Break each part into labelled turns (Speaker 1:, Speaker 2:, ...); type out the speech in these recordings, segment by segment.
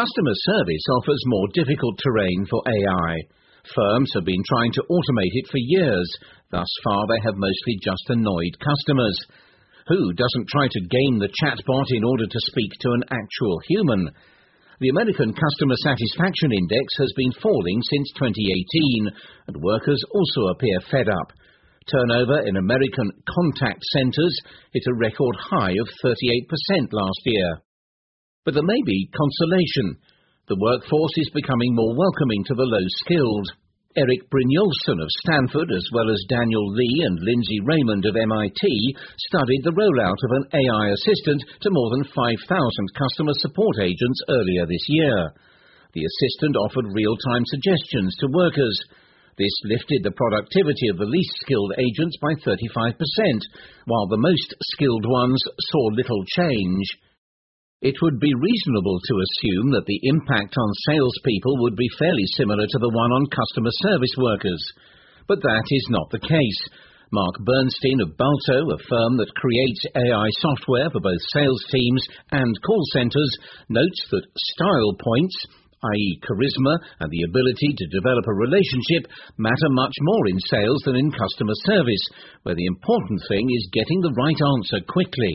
Speaker 1: Customer service offers more difficult terrain for AI. Firms have been trying to automate it for years. Thus far, they have mostly just annoyed customers. Who doesn't try to game the chatbot in order to speak to an actual human? The American Customer Satisfaction Index has been falling since 2018, and workers also appear fed up. Turnover in American contact centres hit a record high of 38% last year. But there may be consolation. The workforce is becoming more welcoming to the low-skilled. Eric Brynjolfsson of Stanford, as well as Daniel Lee and Lindsay Raymond of MIT, studied the rollout of an AI assistant to more than 5,000 customer support agents earlier this year. The assistant offered real-time suggestions to workers. This lifted the productivity of the least skilled agents by 35%, while the most skilled ones saw little change. It would be reasonable to assume that the impact on salespeople would be fairly similar to the one on customer service workers. But that is not the case. Mark Bernstein of Balto, a firm that creates AI software for both sales teams and call centers, notes that style points, i.e. charisma and the ability to develop a relationship, matter much more in sales than in customer service, where the important thing is getting the right answer quickly.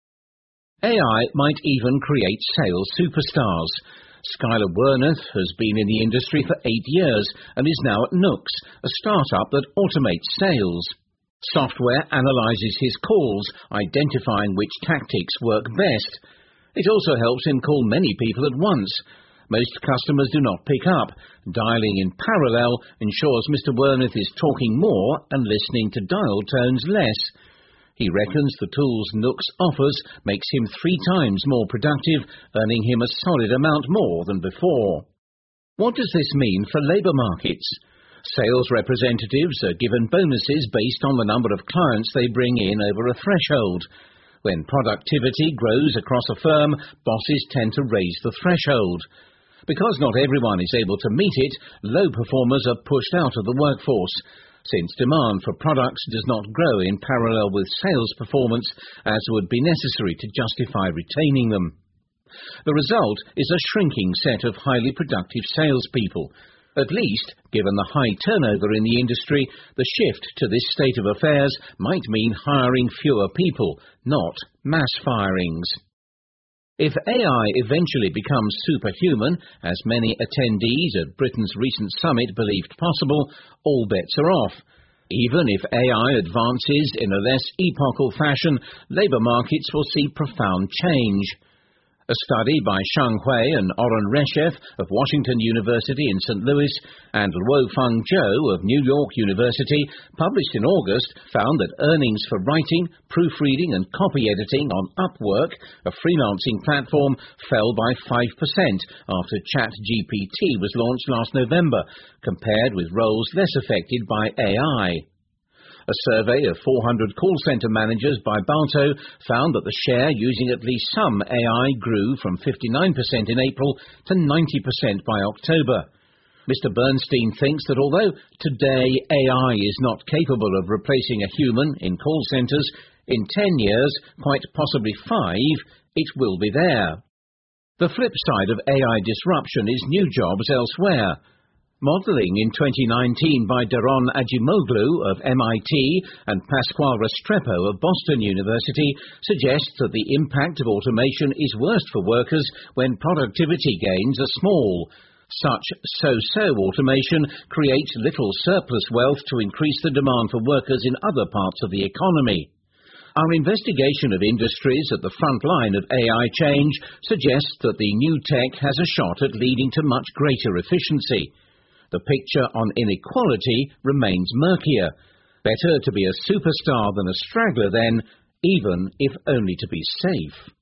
Speaker 1: AI might even create sales superstars. Skylar Wernath has been in the industry for 8 years and is now at Nooks, a startup that automates sales. Software analyzes his calls, identifying which tactics work best. It also helps him call many people at once. Most customers do not pick up. Dialing in parallel ensures Mr. Wernath is talking more and listening to dial tones less. He reckons the tools Nooks offers makes him 3 times more productive, earning him a solid amount more than before. What does this mean for labour markets? Sales representatives are given bonuses based on the number of clients they bring in over a threshold. When productivity grows across a firm, bosses tend to raise the threshold. Because not everyone is able to meet it, low performers are pushed out of the workforce, since demand for products does not grow in parallel with sales performance, as would be necessary to justify retaining them. The result is a shrinking set of highly productive salespeople. At least, given the high turnover in the industry, the shift to this state of affairs might mean hiring fewer people, not mass firings. If AI eventually becomes superhuman, as many attendees at Britain's recent summit believed possible, all bets are off. Even if AI advances in a less epochal fashion, labour markets will see profound change. A study by Sheng Hui and Oren Reshef of Washington University in St. Louis and Luofeng Zhou of New York University, published in August, found that earnings for writing, proofreading and copy editing on Upwork, a freelancing platform, fell by 5% after ChatGPT was launched last November, compared with roles less affected by AI. A survey of 400 call centre managers by Balto found that the share using at least some AI grew from 59% in April to 90% by October. Mr. Bernstein thinks that although today AI is not capable of replacing a human in call centres, in 10 years, quite possibly 5, it will be there. The flip side of AI disruption is new jobs elsewhere. Modelling in 2019 by Daron Acemoglu of MIT and Pasquale Restrepo of Boston University suggests that the impact of automation is worst for workers when productivity gains are small. Such so-so automation creates little surplus wealth to increase the demand for workers in other parts of the economy. Our investigation of industries at the front line of AI change suggests that the new tech has a shot at leading to much greater efficiency. The picture on inequality remains murkier. Better to be a superstar than a straggler then, even if only to be safe.